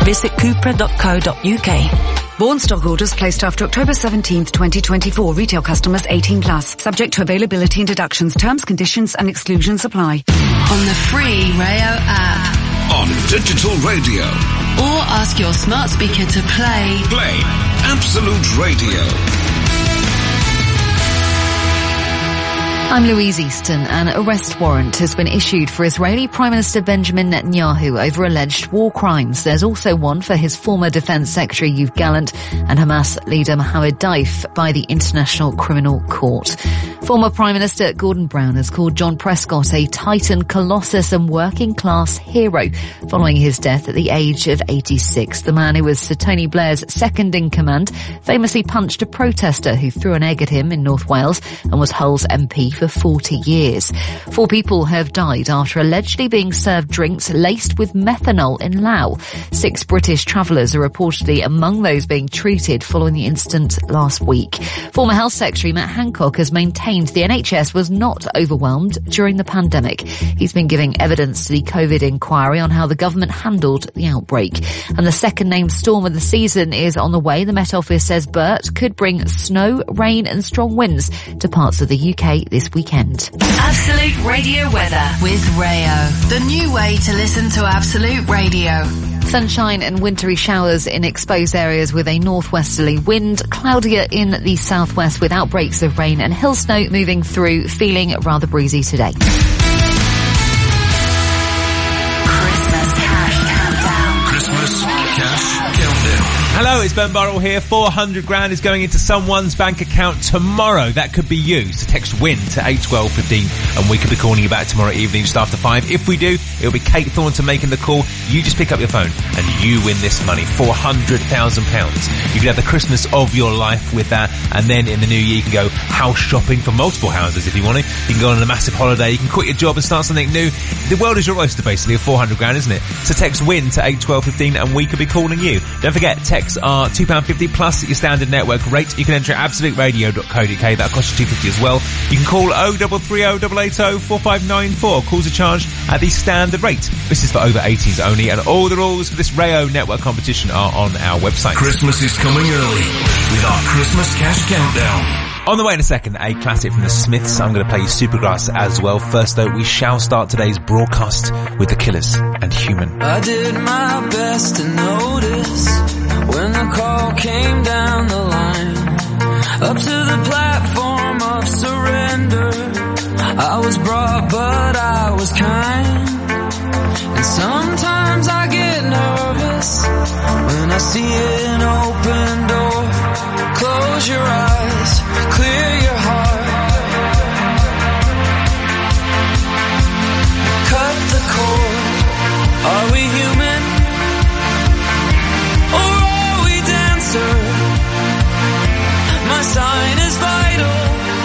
Visit cupra.co.uk. Born stock orders placed after October 17th, 2024. Retail customers 18+. Subject to availability and deductions. Terms, conditions and exclusions apply. On the free Rayo app. On digital radio. Or ask your smart speaker to play Absolute Radio. I'm Louise Easton. An arrest warrant has been issued for Israeli Prime Minister Benjamin Netanyahu over alleged war crimes. There's also one for his former Defence Secretary Yoav Gallant and Hamas leader Mohammed Daif by the International Criminal Court. Former Prime Minister Gordon Brown has called John Prescott a Titan colossus and working-class hero following his death at the age of 86. The man who was Sir Tony Blair's second-in-command famously punched a protester who threw an egg at him in North Wales and was Hull's MP for 40 years. 4 people have died after allegedly being served drinks laced with methanol in Laos. 6 British travellers are reportedly among those being treated following the incident last week. Former Health Secretary Matt Hancock has maintained the NHS was not overwhelmed during the pandemic. He's been giving evidence to the COVID inquiry on how the government handled the outbreak. And the second named storm of the season is on the way. The Met Office says Bert could bring snow, rain and strong winds to parts of the UK this weekend. Absolute Radio weather with Rayo. The new way to listen to Absolute Radio. Sunshine and wintry showers in exposed areas with a northwesterly wind. Cloudier in the southwest with outbreaks of rain and hill snow moving through, feeling rather breezy today. Hello, it's Ben Burrell here. 400 grand is going into someone's bank account tomorrow. That could be you. So text WIN to 81215 and we could be calling you back tomorrow evening just after 5. If we do, it'll be Kate Thornton making the call. You just pick up your phone and you win this money, £400,000. You can have the Christmas of your life with that, and then in the new year you can go house shopping for multiple houses if you want to. You can go on a massive holiday. You can quit your job and start something new. The world is your oyster basically of 400 grand, isn't it? So text WIN to 81215 and we could be calling you. Don't forget, texts are £2.50 plus your standard network rate. You can enter at absoluteradio.co.uk. That'll cost you £2.50 as well. You can call 0330 880 4594. Calls are charged at the standard rate. This is for over 18s only, and all the rules for this Rayo network competition are on our website. Christmas is coming early with our Christmas Cash Countdown. On the way in a second, a classic from the Smiths. I'm going to play you Supergrass as well. First though, we shall start today's broadcast with The Killers and Human. I did my best to notice when the call came down the line, up to the platform of surrender. I was brought but I was kind, and sometimes I get nervous when I see an open door. Close your eyes, clear your heart, cut the cord. Are we human or are we dancer? My sign is vital,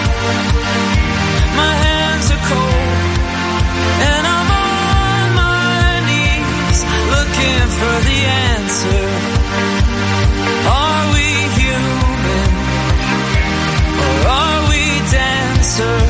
my hands are cold, and I'm on my knees looking for the answer. Are we human or are we dancer?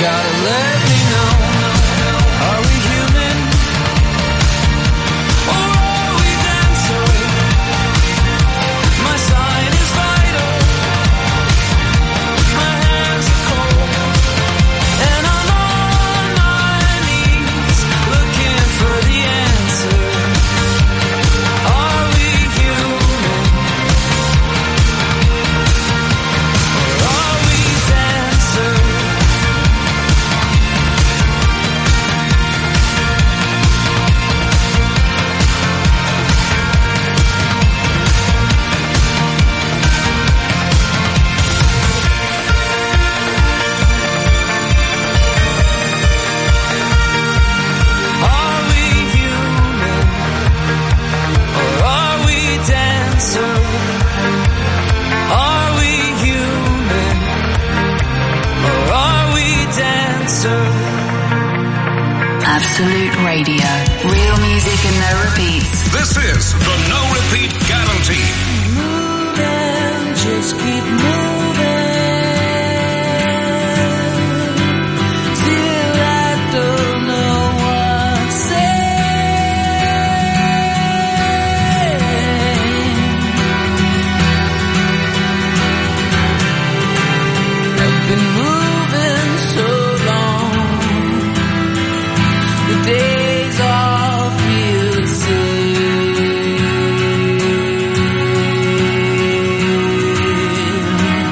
gotta let me know, are we human? Or are we dancer? My side is vital, my hands are cold, and I'm on my knees looking for the answer. Are we human? Or are we dancer? Are we human? Or are we dancer? Are we human? Or are we dancer? Absolute Radio. Real music and no repeats. This is the No Repeat Guarantee. Moving, just keep moving till I don't know what to say. I've been moving so long, the days all feel the same.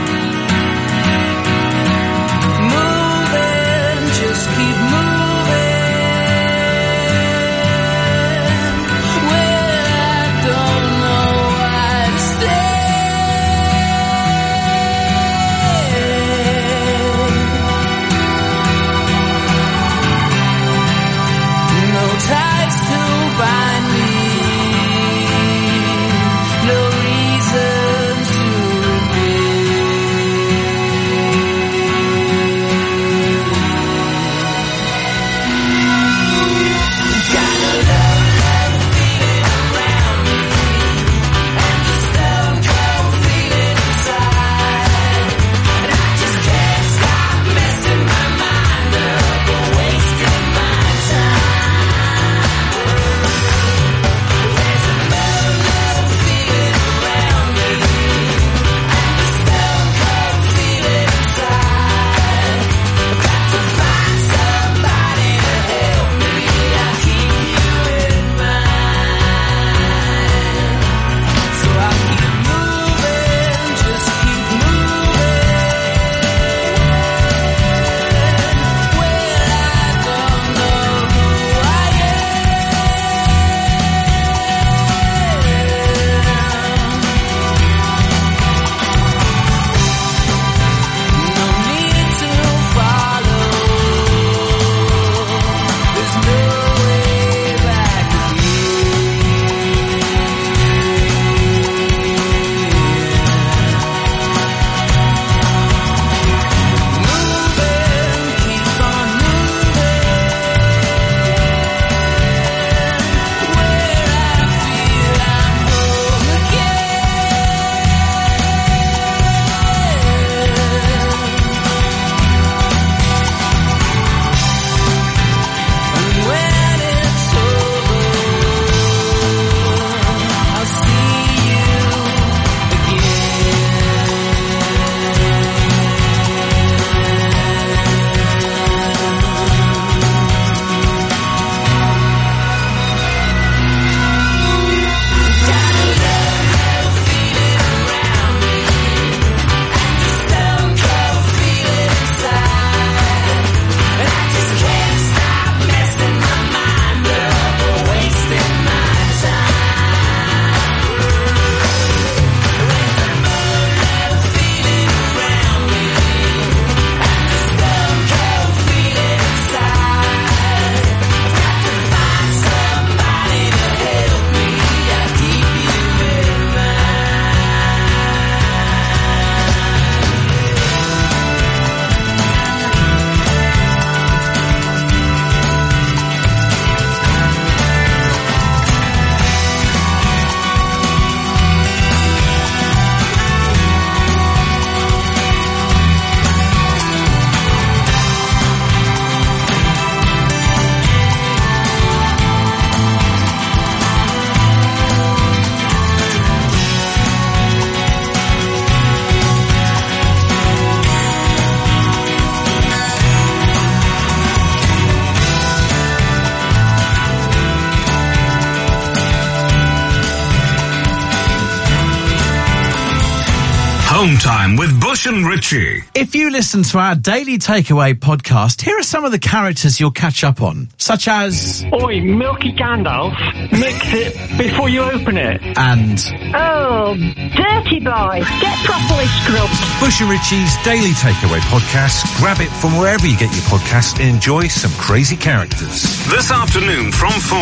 Home Time with Bush and Richie. If you listen to our Daily Takeaway podcast, here are some of the characters you'll catch up on, such as... Oi, Milky Gandalf, mix it before you open it. And... Oh, dirty boy, get properly scrubbed. Bush and Richie's Daily Takeaway podcast. Grab it from wherever you get your podcasts and enjoy some crazy characters. This afternoon from 4.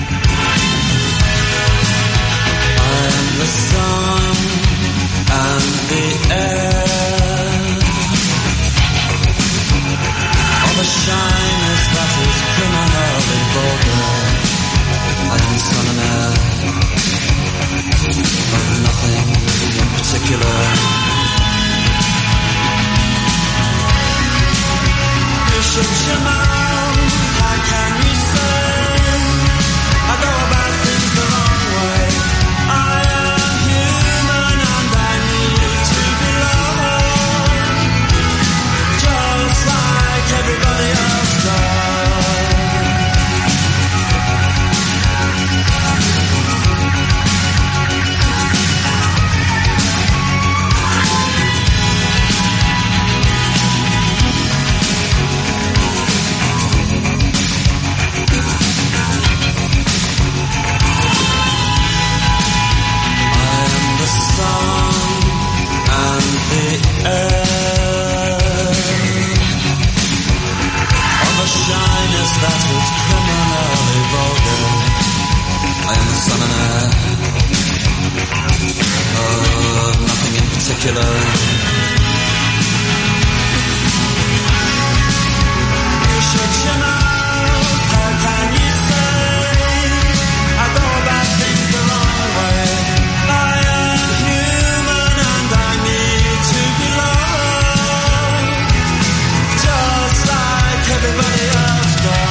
I'm the sun and the air of a shyness that is criminally vulgar. I am sun and air of nothing in particular. You shut your mouth, how can you say I go about things the wrong way? I am human and I need to be loved, just like everybody else does. That is criminally vulgar. I am the sun and air of nothing in particular. You shut your mouth, how can you say I go about things the wrong way? I am human and I need to be loved, just like everybody else.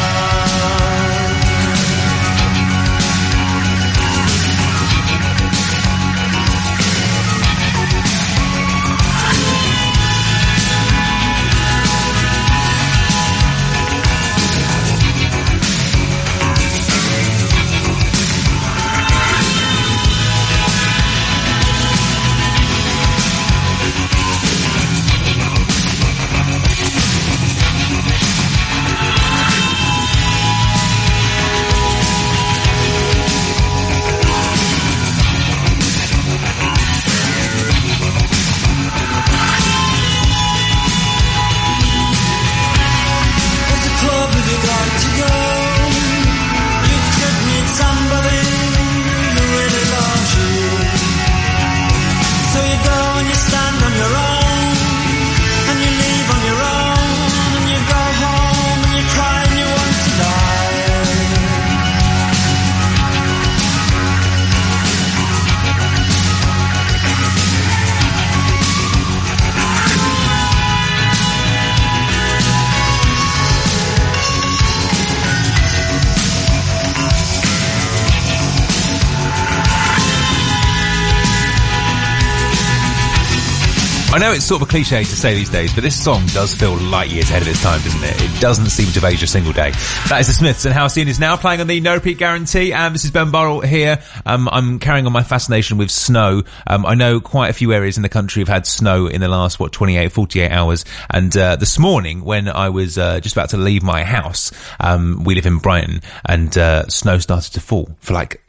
I know it's sort of a cliche to say these days, but this song does feel light years ahead of its time, doesn't it? It doesn't seem to have aged a single day. That is the Smiths, and Halcyon is now playing on the No Repeat Guarantee, and this is Ben Burrell here. I'm carrying on my fascination with snow. I know quite a few areas in the country have had snow in the last, 28, 48 hours, and this morning when I was just about to leave my house, we live in Brighton, and snow started to fall for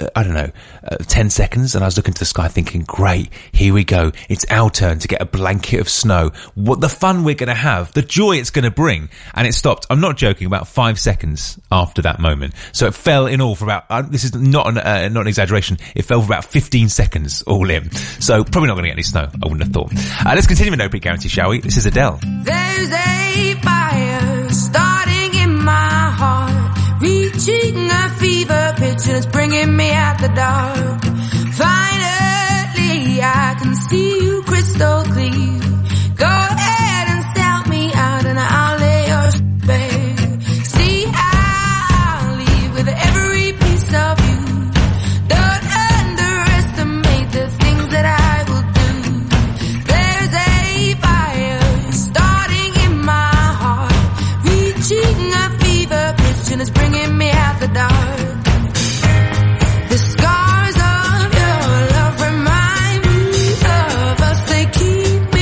10 seconds, and I was looking to the sky thinking, great, here we go. It's our turn to get a blanket of snow. What the fun we're going to have, the joy it's going to bring. And it stopped, I'm not joking, about 5 seconds after that moment. So it fell in all for about, this is not an exaggeration, it fell for about 15 seconds all in. So probably not going to get any snow, I wouldn't have thought. Let's continue with No Repeat Guarantee, shall we? This is Adele. There's a fire starting in my heart, reaching a fever pitch and it's bringing me out the dark. Finally, I can see you crystal clear. Go ahead and sell me out and I'll lay your bare. See, I'll leave with every piece of you. Don't underestimate the things that I will do. There's a fire starting in my heart, reaching a fever pitch and it's bringing me out the dark. The scars of your love remind me of us, they keep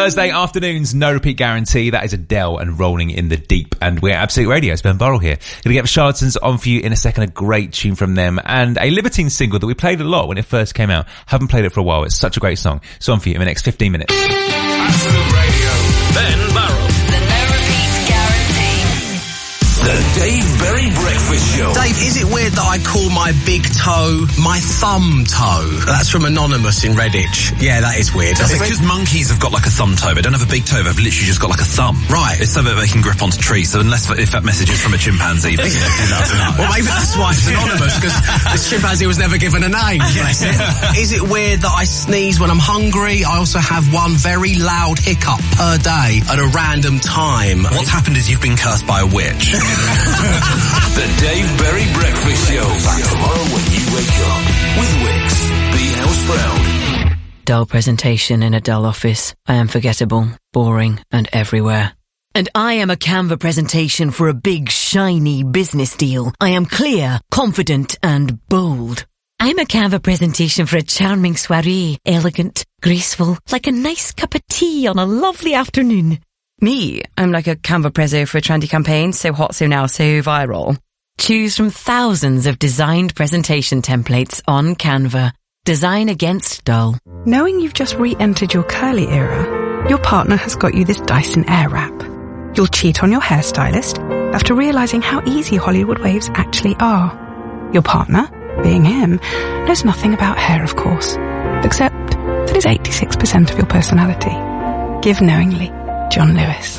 Thursday afternoons, no repeat guarantee. That is Adele and Rolling in the Deep. And we're Absolute Radio. It's Ben Burrell here. Gonna get the Charlatans on for you in a second. A great tune from them. And a Libertine single that we played a lot when it first came out. Haven't played it for a while. It's such a great song. It's on for you in the next 15 minutes. Absolute Radio. Ben Burrell. The no repeat guarantee. The Dave Berry Breakfast Show. Dave, is it weird that I call my big toe my thumb toe? That's from Anonymous in Redditch. Yeah, that is weird. It's because monkeys have got like a thumb toe. They don't have a big toe. They've literally just got like a thumb. Right. It's so that they can grip onto trees. So if that message is from a chimpanzee, then well, maybe that's why it's anonymous, because this chimpanzee was never given a name. Bless it. Is it weird that I sneeze when I'm hungry? I also have one very loud hiccup per day at a random time. What's happened is you've been cursed by a witch. The Dave Berry Breakfast Show. Back tomorrow when you wake up. With Wix. Be house proud. Dull presentation in a dull office. I am forgettable, boring, and everywhere. And I am a Canva presentation for a big, shiny business deal. I am clear, confident, and bold. I'm a Canva presentation for a charming soiree. Elegant, graceful, like a nice cup of tea on a lovely afternoon. Me, I'm like a Canva prezzo for a trendy campaign, so hot, so now, so viral. Choose from thousands of designed presentation templates on Canva. Design against dull. Knowing you've just re-entered your curly era, your partner has got you this Dyson Airwrap. You'll cheat on your hairstylist after realising how easy Hollywood waves actually are. Your partner, being him, knows nothing about hair, of course, except that it's 86% of your personality. Give knowingly. John Lewis.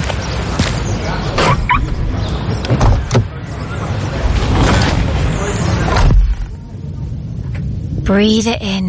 Breathe it in.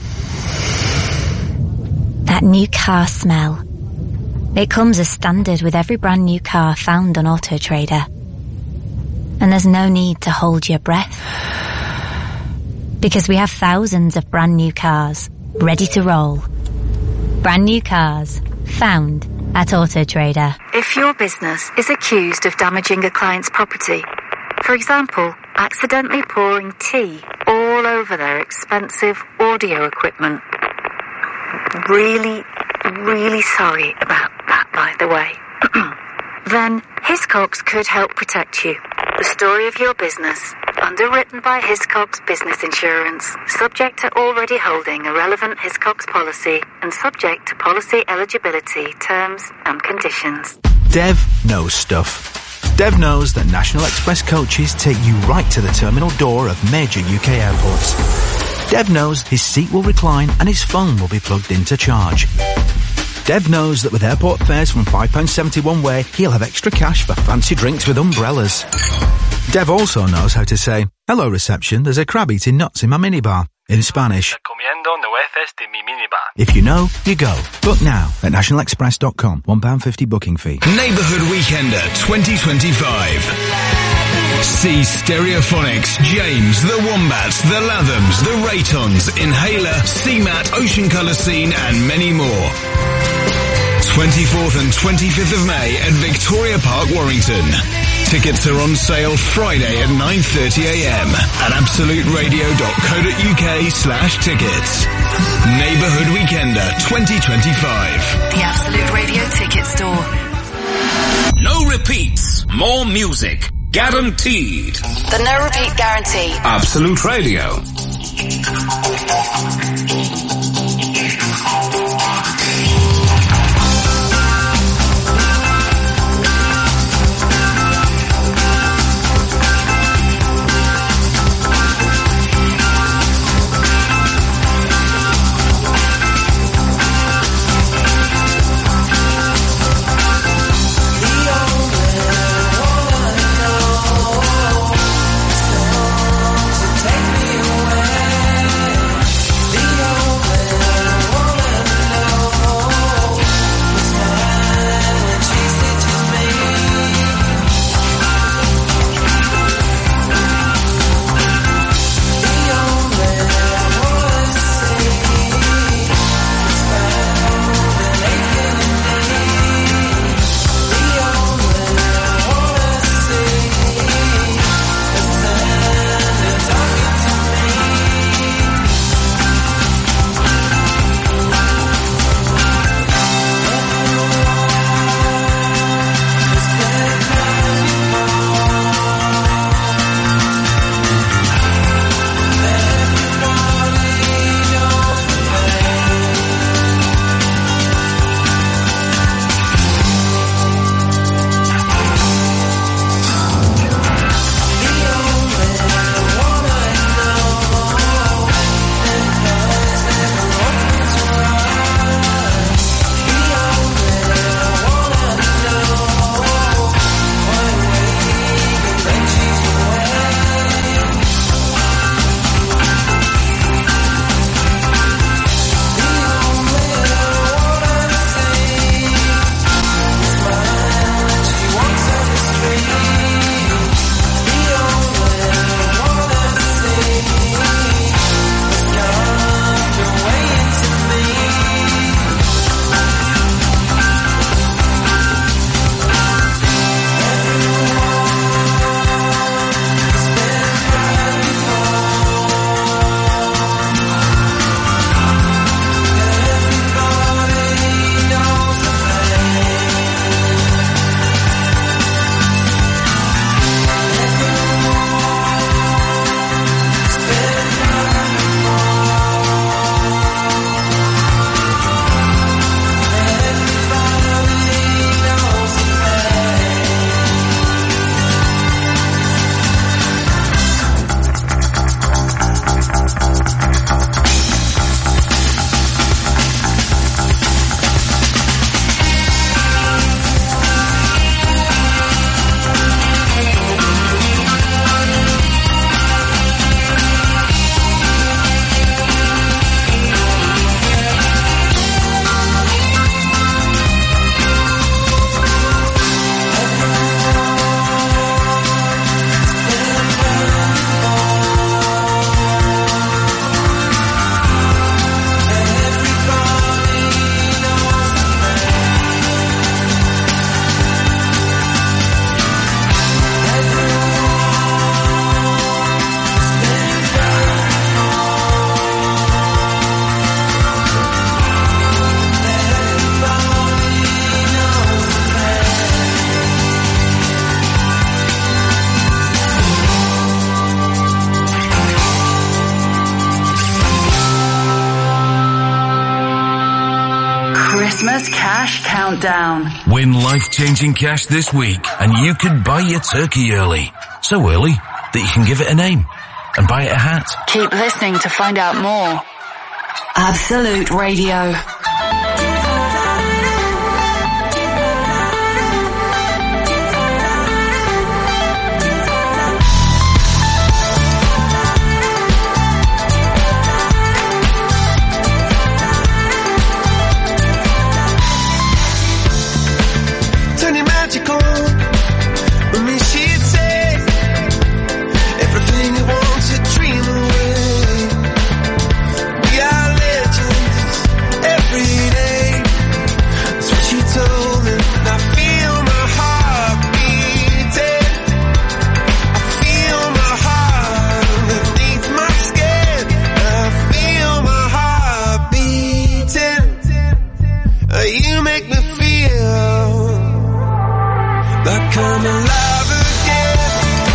That new car smell. It comes as standard with every brand new car found on Auto Trader. And there's no need to hold your breath. Because we have thousands of brand new cars ready to roll. Brand new cars found at Auto Trader. If your business is accused of damaging a client's property, for example, accidentally pouring tea all over their expensive audio equipment, really sorry about that, by the way, then Hiscox could help protect you. The story of your business, underwritten by Hiscox Business Insurance, subject to already holding a relevant Hiscox policy and subject to policy eligibility, terms and conditions. Dev knows stuff. Dev knows that National Express coaches take you right to the terminal door of major UK airports. Dev knows his seat will recline and his phone will be plugged in to charge. Dev knows that with airport fares from £5.70 one way, he'll have extra cash for fancy drinks with umbrellas. Dev also knows how to say, "Hello reception, there's a crab eating nuts in my minibar," in Spanish. If you know, you go. Book now at nationalexpress.com. £1.50 booking fee. Neighbourhood Weekender 2025. See Stereophonics, James, The Wombats, The Lathams, The Raytons, Inhaler, CMAT, Ocean Colour Scene and many more. 24th and 25th of May at Victoria Park, Warrington. Tickets are on sale Friday at 9:30am at absoluteradio.co.uk/tickets. Neighbourhood Weekender 2025. The Absolute Radio Ticket Store. No repeats, more music. Guaranteed. The no repeat guarantee. Absolute Radio. The Cash Countdown. Win life-changing cash this week and you could buy your turkey early. So early that you can give it a name and buy it a hat. Keep listening to find out more. Absolute Radio. Turn your magic on. With me she'd say everything you want to dream away. We are legends every day. That's what she told me. And I feel my heart beating. I feel my heart underneath my skin. I feel my heart beating. You make me feel like I'm alive again.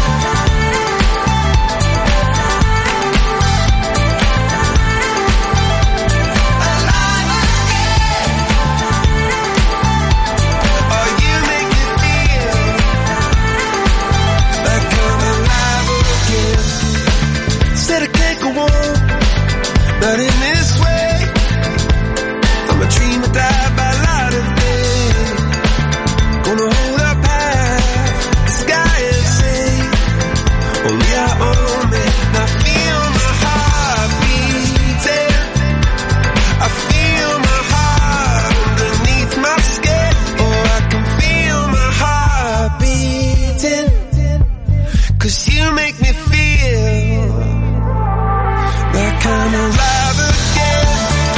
Alive again. Oh, you make me feel like I'm alive again. Said I can't go on, not in this way. I'm a dream that died by light of day. Gonna hold up the sky and say, only I own it. And I feel my heart beating. I feel my heart underneath my skin. Oh, I can feel my heart beating. 'Cause you make me feel like I'm alive again.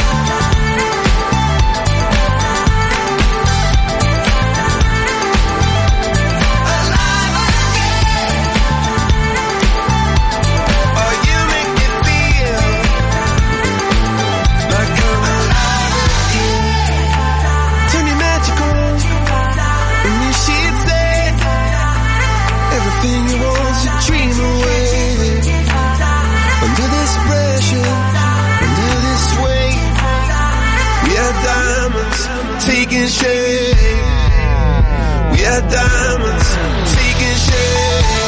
Everything you want to dream away. Under this pressure, under this weight, we are diamonds taking shape. We are diamonds taking shape.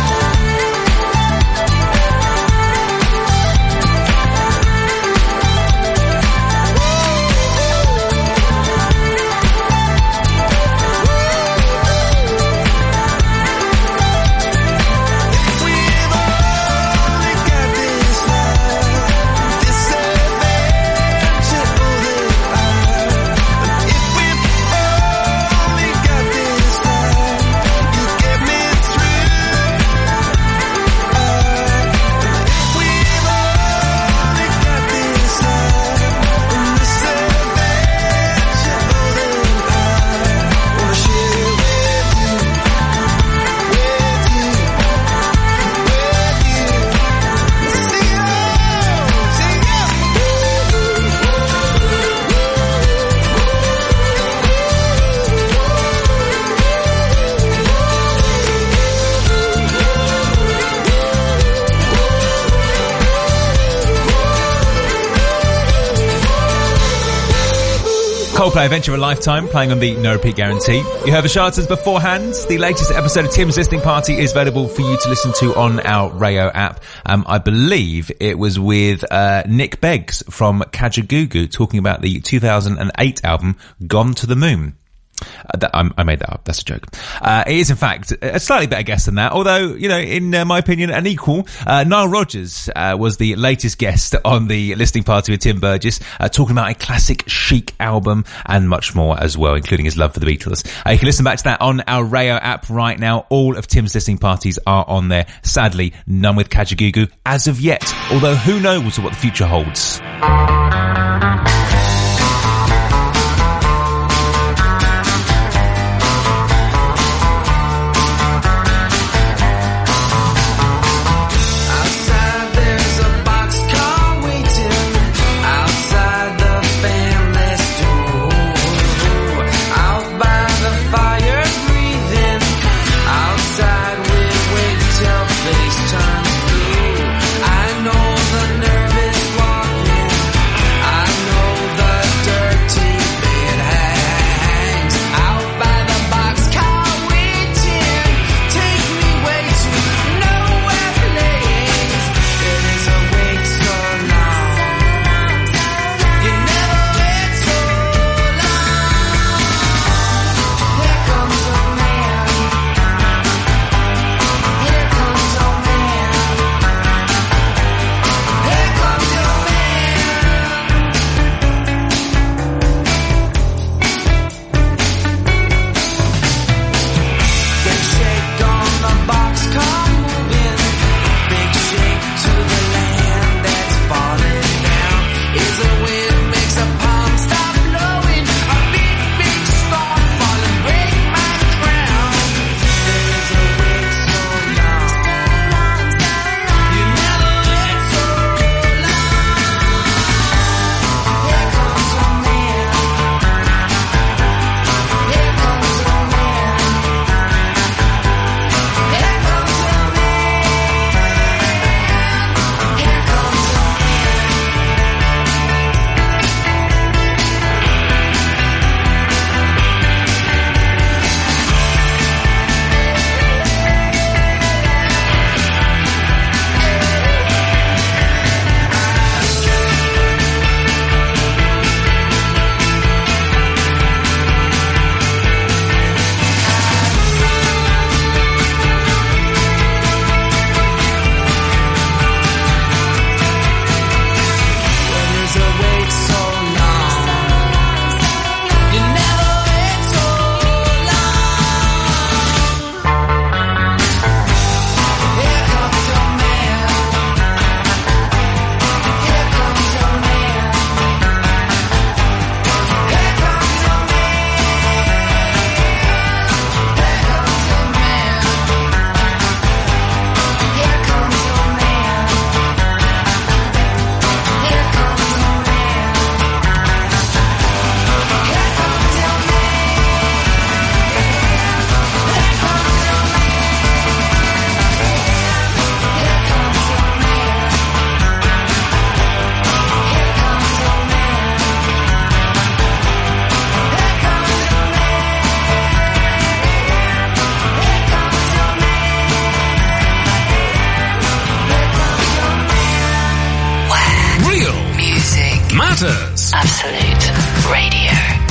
Coldplay, Adventure of a Lifetime, playing on the No Repeat Guarantee. You heard the Charters beforehand. The latest episode of Tim's Listening Party is available for you to listen to on our Rayo app. I believe it was with Nick Beggs from Kajagoogoo talking about the 2008 album Gone to the Moon. I made that up. That's a joke. It is, in fact, a slightly better guest than that. Although, you know, in my opinion, an equal. Nile Rodgers was the latest guest on the listening party with Tim Burgess, talking about a classic Chic album and much more as well, including his love for the Beatles. You can listen back to that on our Rayo app right now. All of Tim's listening parties are on there. Sadly, none with Kajagoogoo as of yet. Although who knows what the future holds. I know the nervous walking starters. Absolute Radio.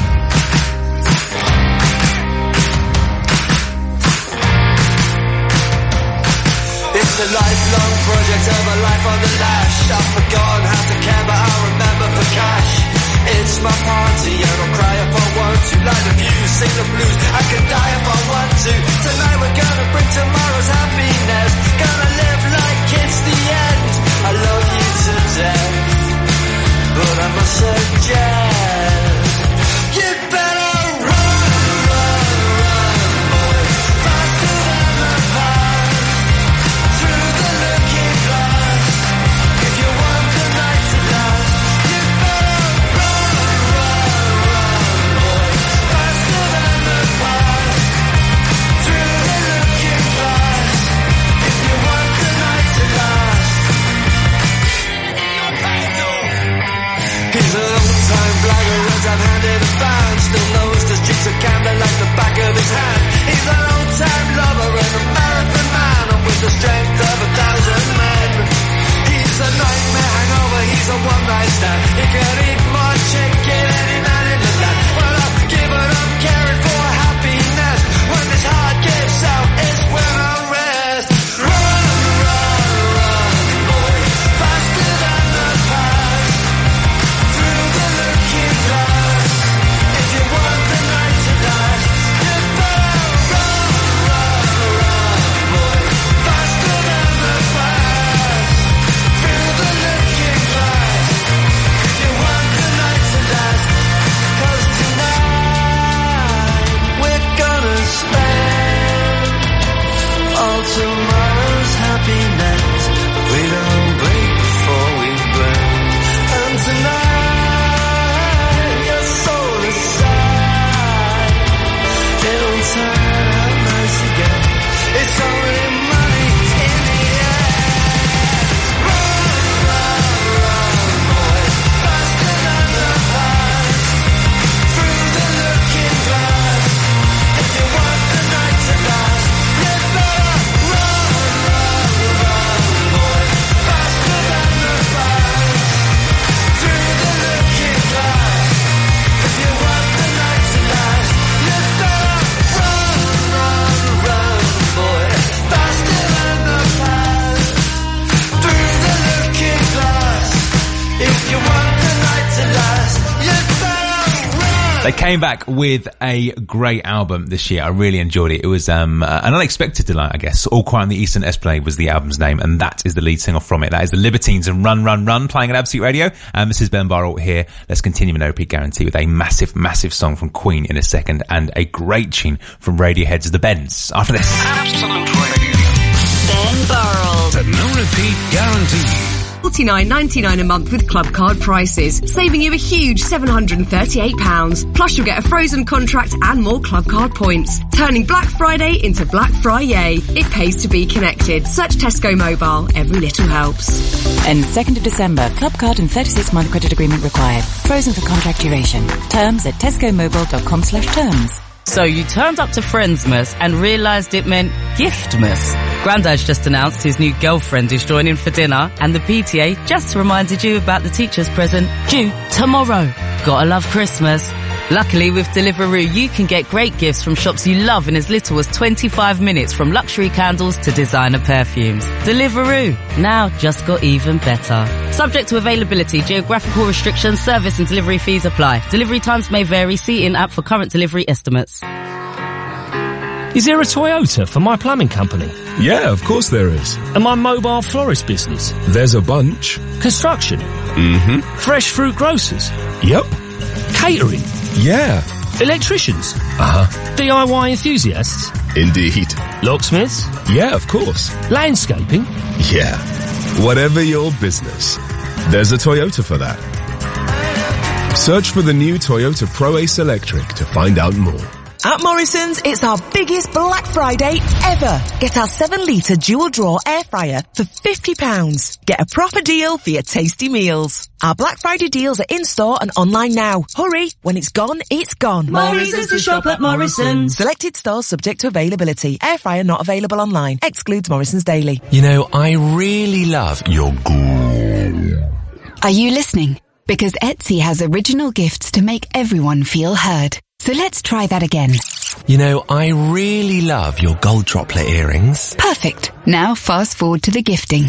It's a lifelong project of a life on the lash. I've forgotten how to care, but I remember for cash. It's my party and I'll cry if I want to. Light the views, sing the blues, I can die if I want to. Tonight we're gonna bring tomorrow's happiness. Gonna live like it's the end. I love you to death, but I must suggest you'd better run, run, run, boy, faster than the past. Through the looking glass, if you want the night to last, you'd better run, run, run, boy, faster than the past. Through the looking glass, if you want the night to last. He's an old-time blagger, runs out hand in a fan. Still knows the streets of Camden like the back of his hand. He's an old-time lover and a marathon man, and with the strength of 1,000 men. He's a nightmare hangover, he's a one-night stand. He can eat more chicken than any man in the land. Well, I've given up caring for happiness. When this heart gives out, it's when I rest. Run, run, run, boy, faster than the past. Through the looking glass, if you want the night to last, you better run, run, run, boy, faster than the past. Through the looking glass, if you want the night to last, 'cause tonight we're gonna spend all tomorrow's happiness. We don't break before we burn, and tonight your soul aside, it'll turn out nice again. It's only money in the end. Run, run, run, boy, faster than the past. Through the looking glass, if you want the night to last, you better run, run, run, boy, faster than the past. Through the looking glass, if you want the night to last, you better run, run, run, boy, faster than the past. Through the looking glass, if you want the night to last, you better run. They came back with a great album this year. I really enjoyed it. It was an unexpected delight, I guess. All Quiet on the Eastern Esplanade was the album's name, and that is the lead single from it. That is the Libertines and Run, Run, Run, playing at Absolute Radio. This is Ben Burrell here. Let's continue with No Repeat Guarantee with a massive, massive song from Queen in a second, and a great tune from Radiohead's The Bends after this. Absolute Radio. Ben Burrell. The No Repeat Guarantee. $49.99 a month with Club Card prices, saving you a huge £738. Plus you'll get a frozen contract and more Club Card points, turning Black Friday into Black Friday. It pays to be connected. Search Tesco Mobile. Every little helps. End 2nd of December. Club Card and 36-month credit agreement required. Frozen for contract duration. Terms at tescomobile.com/terms. So you turned up to Friendsmas and realised it meant Giftmas. Grandad's just announced his new girlfriend is joining for dinner, and the PTA just reminded you about the teacher's present due tomorrow. Gotta love Christmas. Luckily with Deliveroo you can get great gifts from shops you love in as little as 25 minutes, from luxury candles to designer perfumes. Deliveroo, now just got even better. Subject to availability, geographical restrictions, service and delivery fees apply. Delivery times may vary. See in-app for current delivery estimates. Is there a Toyota for my plumbing company? Yeah, of course there is. And my mobile florist business? There's a bunch. Construction? Mm-hmm. Fresh fruit grocers? Yep. Catering? Yeah. Electricians? Uh-huh. DIY enthusiasts? Indeed. Locksmiths? Yeah, of course. Landscaping? Yeah. Whatever your business, there's a Toyota for that. Search for the new Toyota Pro Ace Electric to find out more. At Morrison's, it's our biggest Black Friday ever. Get our 7-litre dual draw air fryer for £50. Get a proper deal for your tasty meals. Our Black Friday deals are in-store and online now. Hurry, when it's gone, it's gone. Morrison's to shop at Morrison's. Selected stores subject to availability. Air fryer not available online. Excludes Morrison's Daily. You know, I really love your... Are you listening? Because Etsy has original gifts to make everyone feel heard. So let's try that again. You know, I really love your gold droplet earrings. Perfect. Now fast forward to the gifting.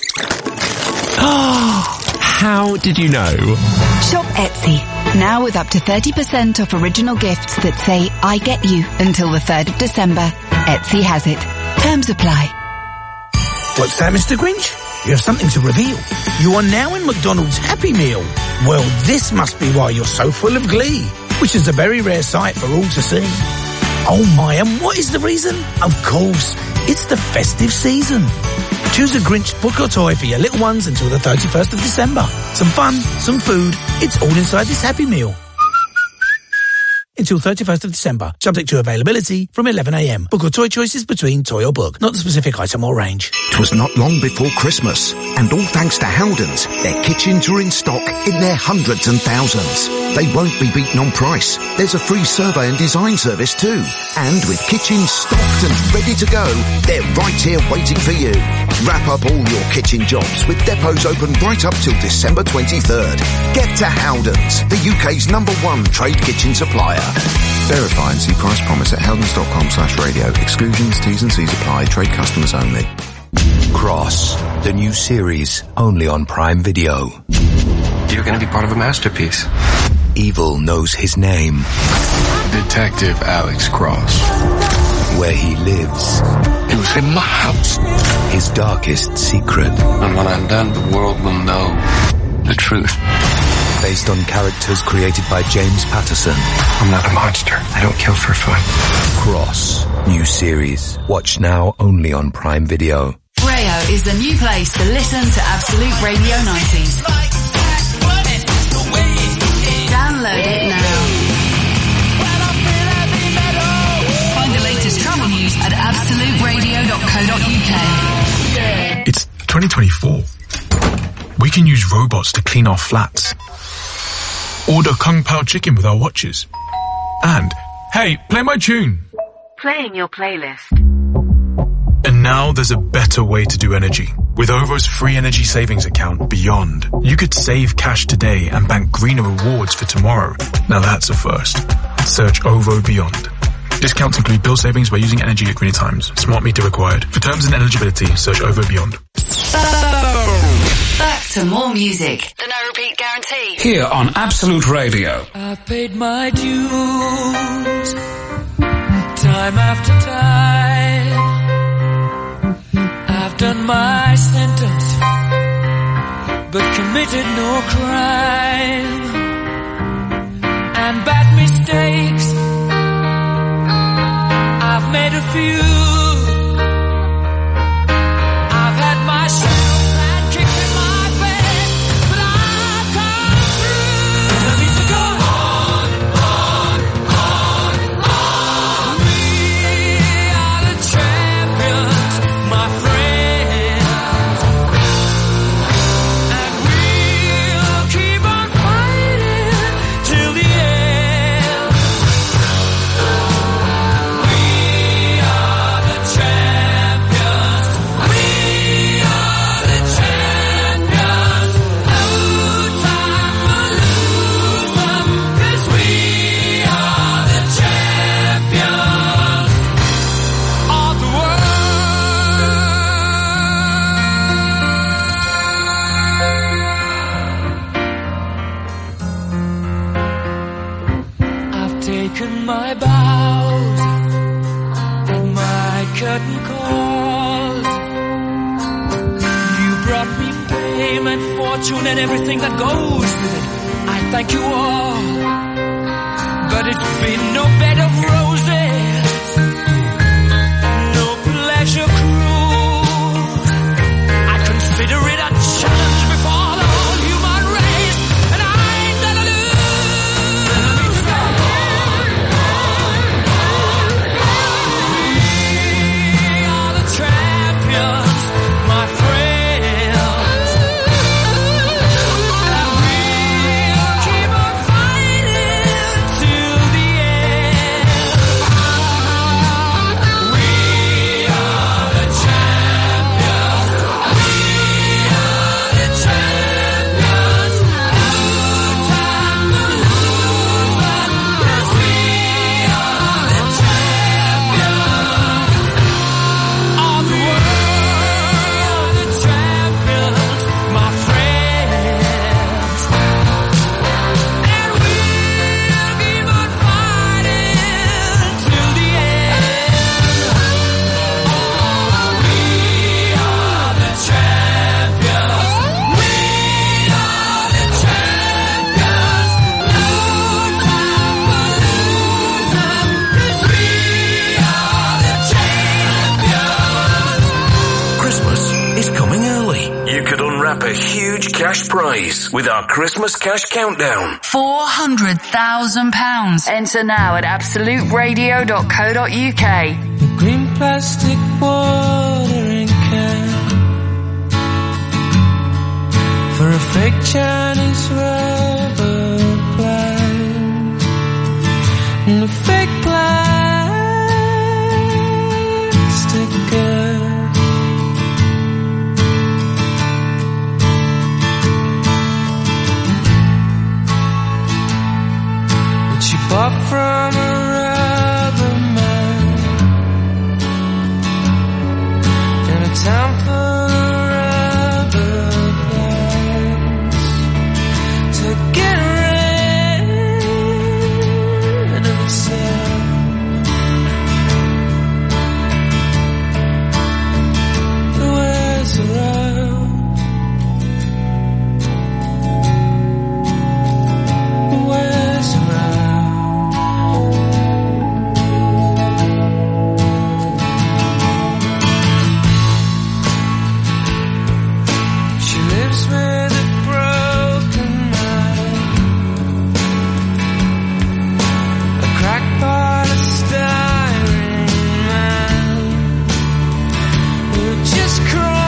How did you know? Shop Etsy. Now with up to 30% off original gifts that say, I get you, until the 3rd of December. Etsy has it. Terms apply. What's that, Mr. Grinch? You have something to reveal. You are now in McDonald's Happy Meal. Well, this must be why you're so full of glee, which is a very rare sight for all to see. Oh my, and what is the reason? Of course, it's the festive season. Choose a Grinch book or toy for your little ones until the 31st of December. Some fun, some food, it's all inside this Happy Meal. Until 31st of December, subject to availability from 11 a.m. Book or toy choices between toy or book, not the specific item or range. 'Twas not long before Christmas, and all thanks to Howdens, their kitchens are in stock in their hundreds and thousands. They won't be beaten on price. There's a free survey and design service too. And with kitchens stocked and ready to go, they're right here waiting for you. Wrap up all your kitchen jobs with depots open right up till December 23rd. Get to Howdens, the UK's #1 trade kitchen supplier. Verify and see price promise at howdens.com/radio. Exclusions, T's and C's apply. Trade customers only. Cross, the new series, only on Prime Video. You're going to be part of a masterpiece. Evil knows his name. Detective Alex Cross. Where he lives. It was in my house. His darkest secret. And when I'm done, the world will know the truth. Based on characters created by James Patterson. I'm not a monster. I don't kill for fun. Cross, new series. Watch now only on Prime Video. Rayo is the new place to listen to Absolute Radio 90s. Download it now. Find the latest travel news at absoluteradio.co.uk. It's 2024. We can use robots to clean our flats. Order Kung Pao chicken with our watches. And, hey, play my tune. Playing your playlist. And now there's a better way to do energy. With OVO's free energy savings account, Beyond, you could save cash today and bank greener rewards for tomorrow. Now that's a first. Search OVO Beyond. Discounts include bill savings by using energy at greener times. Smart meter required. For terms and eligibility, search OVO Beyond. Back to more music. The no repeat guarantee. Here on Absolute Radio. I've paid my dues time after time. I've done my sentence but committed no crime. And bad mistakes I've made a few. I've had my shells and kicks in my bed, but I've come through. I need to go on. We are the champions, my friends, and we'll keep on fighting till the end. We are the champions. We are the champions. No time will lose them, 'cause we are the champions of the world. I've taken my bows at my curtain calls. You brought me fame and fortune and everything that goes with it. I thank you all, but it's been no bed of roses, no pleasure cruise. I consider it a challenge before the whole human race, and I ain't gonna lose. We are the champions, my friends, and we'll keep on fighting till the end. is coming early. You could unwrap a huge cash prize with our Christmas cash countdown. £400,000. Enter now at absoluteradio.co.uk. The green plastic watering can for a fake Chinese rubber plant and a fake plastic girl. Which you bought from a rubber man in a town full of rubber plants to get rid of the sun. The wares around, the wares around. She lives with a broken mind, a crackpot of styrene man who just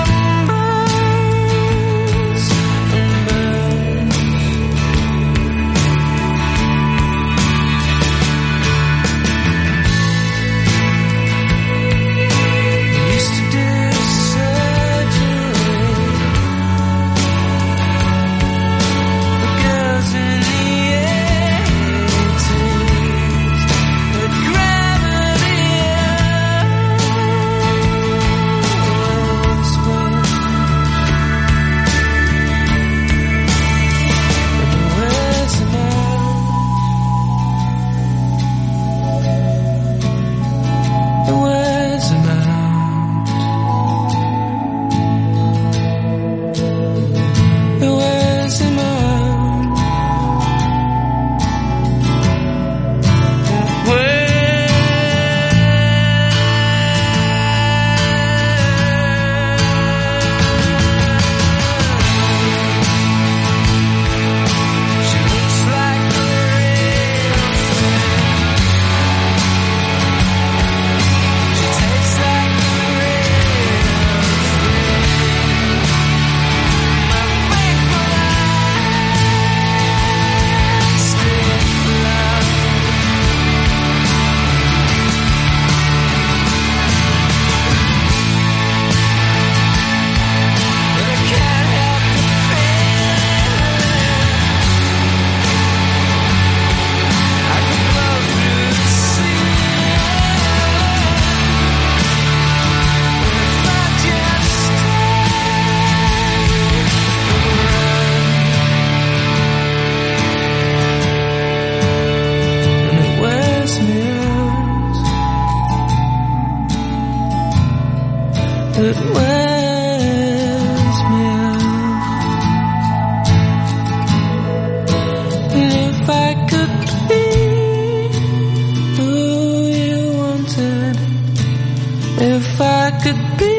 crumbles and burns. We used to do surgery for girls in the 80s, but gravity always won. And where's the man? Where's the man? Where's the man? She looks like a real friend. She tastes like a real friend. My fake plastic love. But I can't help the feeling. I could blow through the ceiling if I just stayed around. And it wears me out. It wears me out. And if I could be who you wanted, if I could be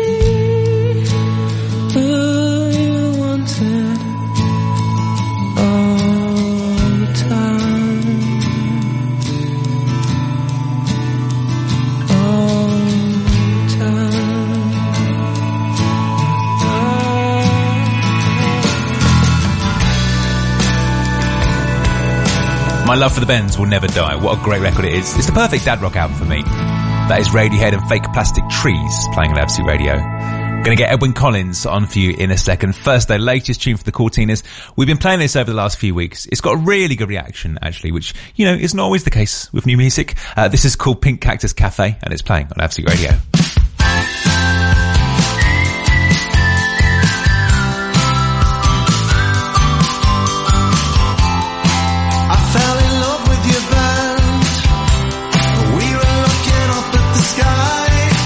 who you wanted all the time, all the time. My love for the Bends will never die. What a great record it is. It's the perfect dad rock album for me. That is Radiohead and Fake Plastic Trees playing on Absolute Radio. Gonna get Edwyn Collins on for you in a second. First, their latest tune for the Courteeners. We've been playing this over the last few weeks. It's got a really good reaction, actually, which, you know, isn't always the case with new music. This is called Pink Cactus Cafe, and it's playing on Absolute Radio. I fell in love with your band. We were looking up at the sky,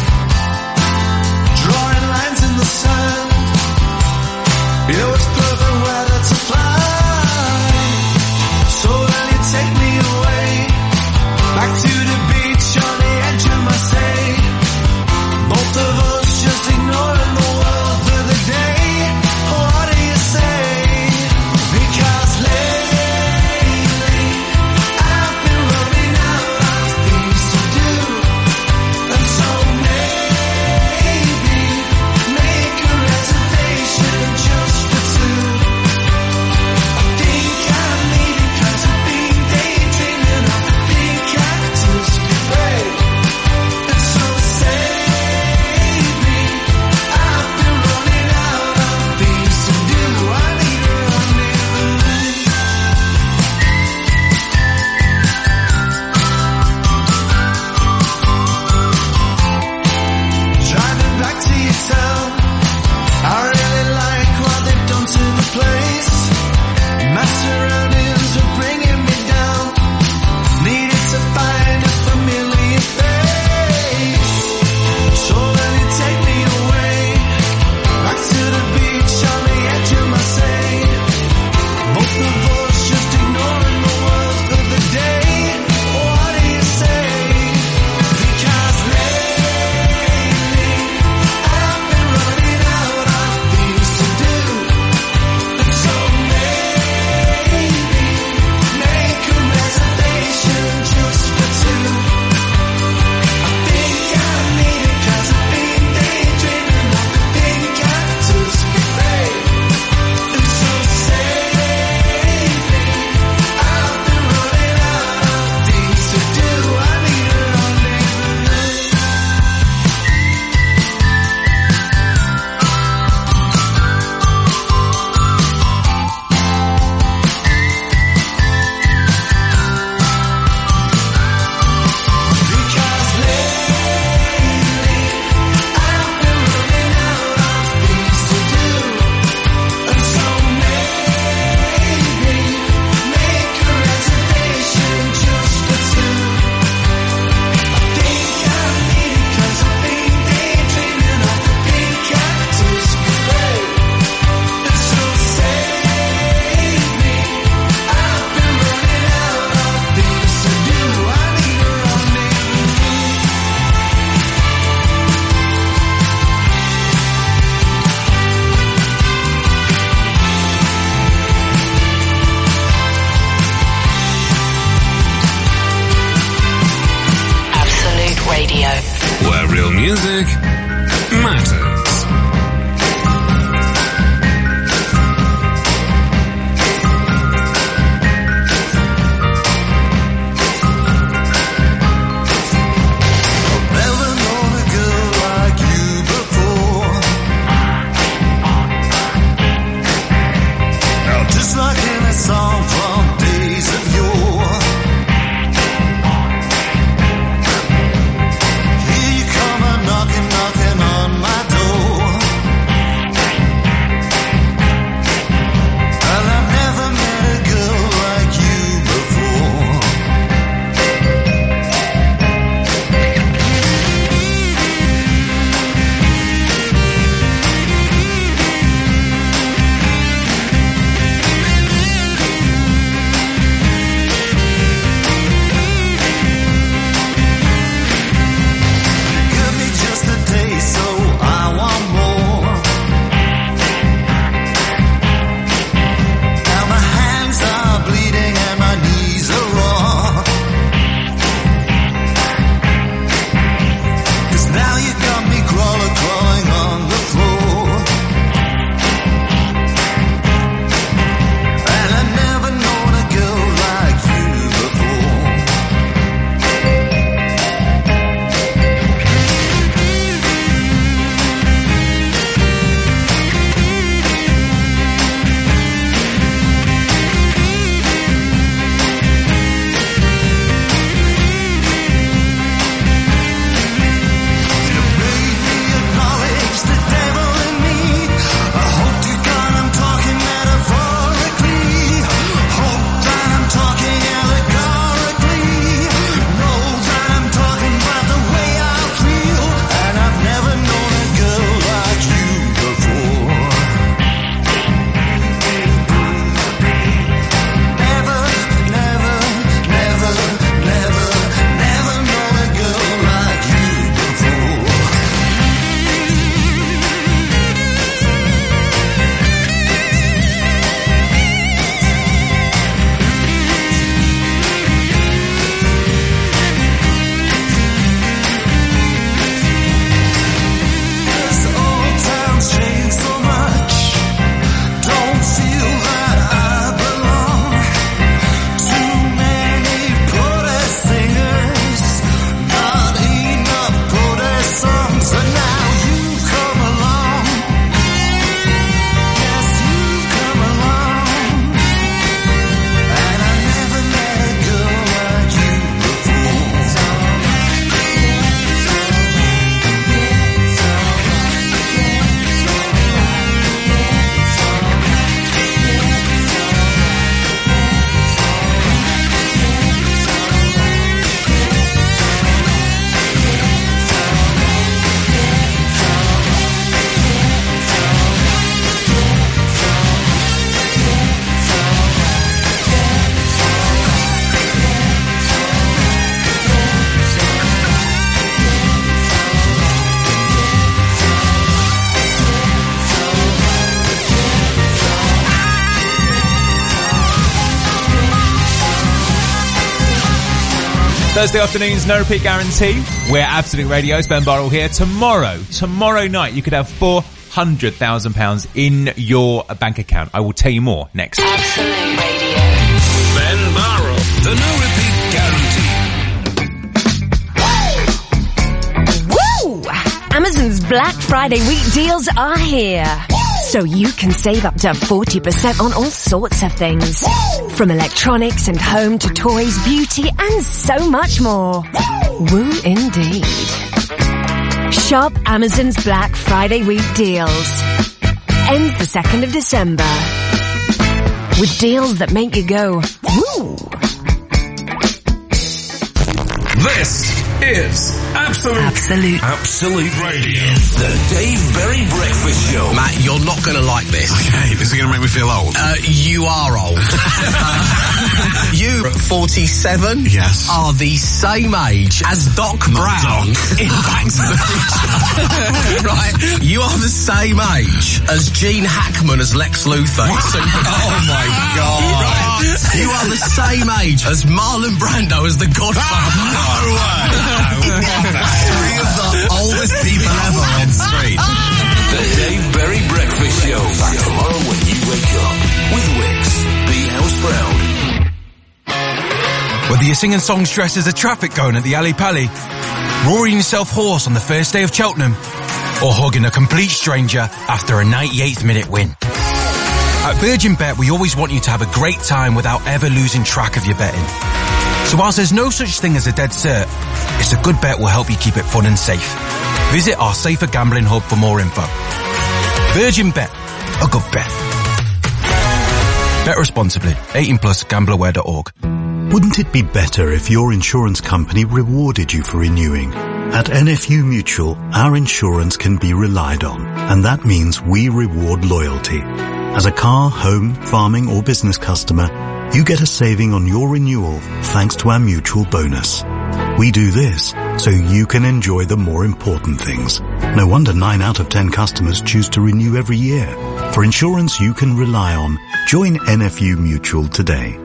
drawing lines in the sand. It was perfect weather to fly. So will you take me away, back to the beach on the edge of Marseille? Both of us just ignoring the world through the Music matters. Thursday afternoons, no repeat guarantee. We're Absolute Radio. It's Ben Burrell here. Tomorrow night, you could have £400,000 in your bank account. I will tell you more next. Absolute Radio. Ben Burrell, the no repeat guarantee. Woo! Amazon's Black Friday week deals are here. So you can save up to 40% on all sorts of things. From electronics and home to toys, beauty and so much more. Woo indeed. Shop Amazon's Black Friday week deals. Ends the 2nd of December. With deals that make you go, woo! This is Absolute Radio. The Dave Berry Breakfast Show. Matt, you're not going to like this. Okay, this is going to make me feel old. You are old. You, 47, yes, are the same age as Doc Brown in Back to the Future. Right? You are the same age as Gene Hackman as Lex Luthor. Oh my God. Right? You are the same age as Marlon Brando as the Godfather. No way. Three of the oldest Worst people ever on screen. The Dave Berry Breakfast Show. Back tomorrow when you wake up. With Wix. Be house proud. Whether you're singing songs dressed as a traffic cone at the Ali Pali, roaring yourself hoarse on the first day of Cheltenham, or hugging a complete stranger after a 98th minute win. At Virgin Bet, we always want you to have a great time without ever losing track of your betting. So whilst there's no such thing as a dead cert, it's a good bet will help you keep it fun and safe. Visit our Safer Gambling Hub for more info. Virgin Bet, a good bet. Bet responsibly. 18+, gambleaware.org. Wouldn't it be better if your insurance company rewarded you for renewing? At NFU Mutual, our insurance can be relied on, and that means we reward loyalty. As a car, home, farming or business customer, you get a saving on your renewal thanks to our mutual bonus. We do this so you can enjoy the more important things. No wonder 9 out of 10 customers choose to renew every year. For insurance you can rely on, join NFU Mutual today.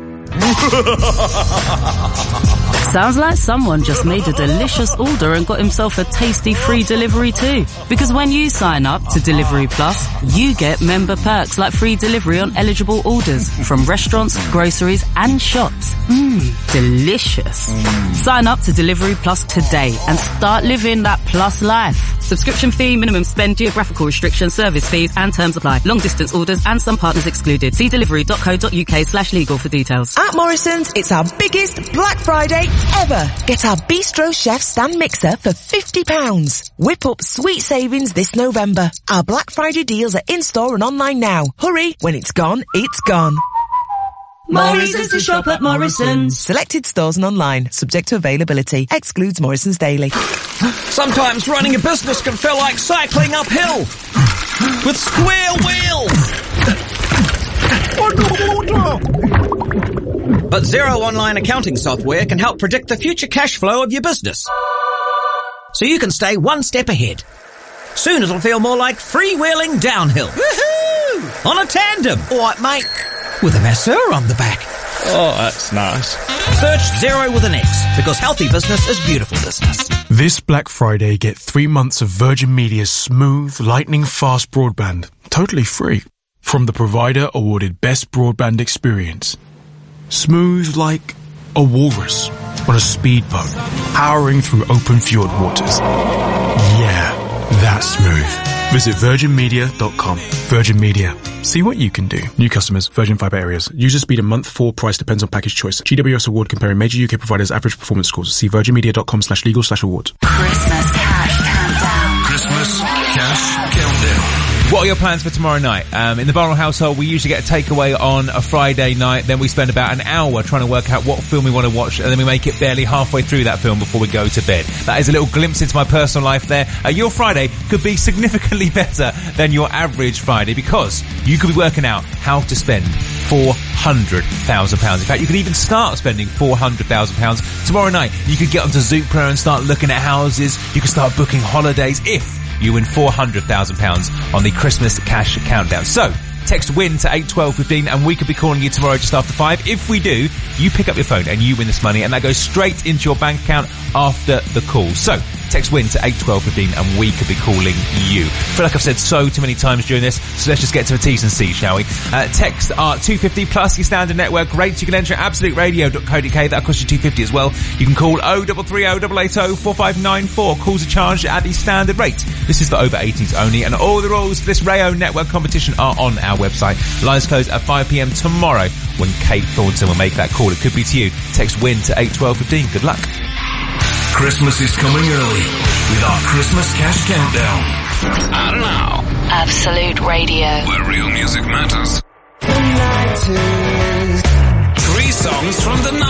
Sounds like someone just made a delicious order and got himself a tasty free delivery too. Because when you sign up to Delivery Plus, you get member perks like free delivery on eligible orders from restaurants, groceries and shops. Delicious. Sign up to Delivery Plus today and start living that plus life. Subscription fee, minimum spend, geographical restrictions, service fees and terms apply. Long distance orders and some partners excluded. See delivery.co.uk/legal for details. At Morrison's, it's our biggest Black Friday ever. Get our Bistro Chef stand mixer for £50. Whip up sweet savings this November. Our Black Friday deals are in-store and online now. Hurry, when it's gone, it's gone. Morrison's to shop at Morrison's. Selected stores and online, subject to availability. Excludes Morrison's Daily. Sometimes running a business can feel like cycling uphill. With square wheels. But Xero online accounting software can help predict the future cash flow of your business. So you can stay one step ahead. Soon it'll feel more like freewheeling downhill. Woohoo! On a tandem. Alright, mate. With a masseur on the back. Oh, that's nice. Search Xero with an X, because healthy business is beautiful business. This Black Friday, get 3 months of Virgin Media's smooth, lightning fast broadband, totally free, from the provider awarded Best Broadband Experience. Smooth like a walrus on a speedboat, powering through open fjord waters. Yeah, that's smooth. Visit virginmedia.com. Virgin Media. See what you can do. New customers, Virgin Fibre areas. User speed a month, 4 price depends on package choice. GWS award comparing major UK providers' average performance scores. See virginmedia.com/legal/awards. Christmas cash countdown. Christmas cash countdown. What are your plans for tomorrow night? In the Barnwell household, we usually get a takeaway on a Friday night. Then we spend about an hour trying to work out what film we want to watch, and then we make it barely halfway through that film before we go to bed. That is a little glimpse into my personal life there. Your Friday could be significantly better than your average Friday, because you could be working out how to spend £400,000. In fact, you could even start spending £400,000 tomorrow night. You could get onto Zoopla and start looking at houses. You could start booking holidays if you win £400,000 on the Christmas cash countdown. So, text WIN to 81215 and we could be calling you tomorrow just after 5. If we do, you pick up your phone and you win this money, and that goes straight into your bank account after the call. So, text WIN to 81215 and we could be calling you. I feel like I've said so too many times during this, so let's just get to the T's and C's, shall we? Text are 250 plus your standard network rates. You can enter at absoluteradio.co.uk. That'll cost you 250 as well. You can call 0330 880 4594. Calls are charged at the standard rate. This is for over 18s only, and all the rules for this Rayo Network competition are on our website. Lines close at 5 p.m. tomorrow when Kate Thornton will make that call. It could be to you. Text WIN to 81215. Good luck. Christmas is coming early with our Christmas cash countdown. I don't know. Absolute Radio. Where real music matters. 3 songs from the